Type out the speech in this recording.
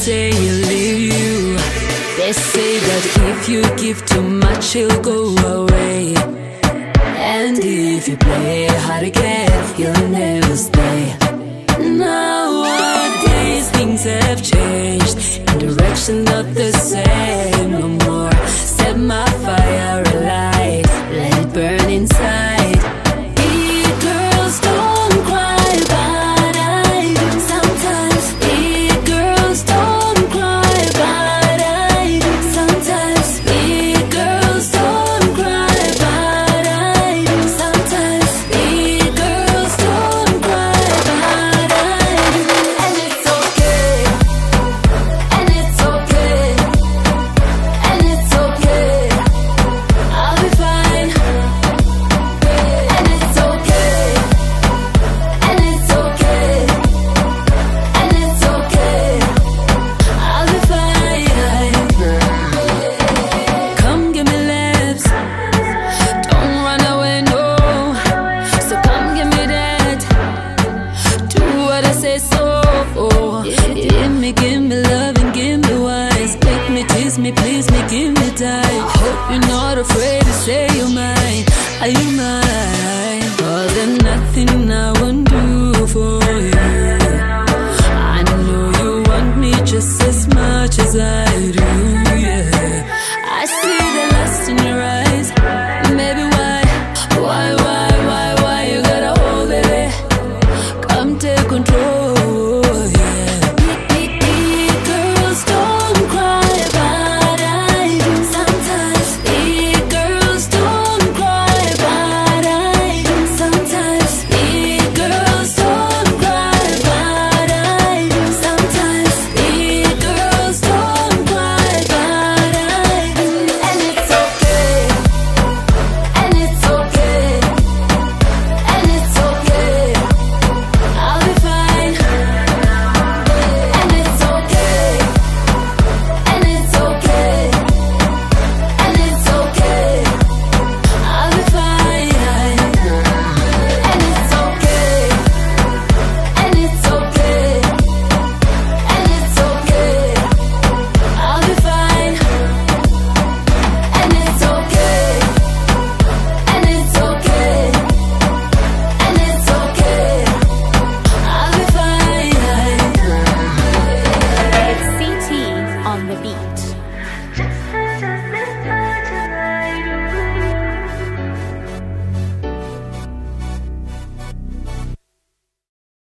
say he'll leave you. They say that if you give too much, he'll go away. And if you play hard to get, he'll never stay. Nowadays things have changed, in direction not the same no more. Set my fire alight, let it burn inside. Big girls don't cry, but I do sometimes. Big girls don't cry, but I do sometimes. Big girls don't cry, but I do sometimes. Big girls don't cry, but I do. And it's okay, and it's okay, and it's okay. I'll be fine. And it's okay, and it's okay, and it's okay. I'll be fine. Come give me lips, don't run away, no. So come give me that, do what I say so. Give me love and give me wise. Take me, tease me, please me, give me time. Hope you're not afraid to say you're mine. Are you mine? Oh, there's nothing I won't do for you. I know you want me just as much as I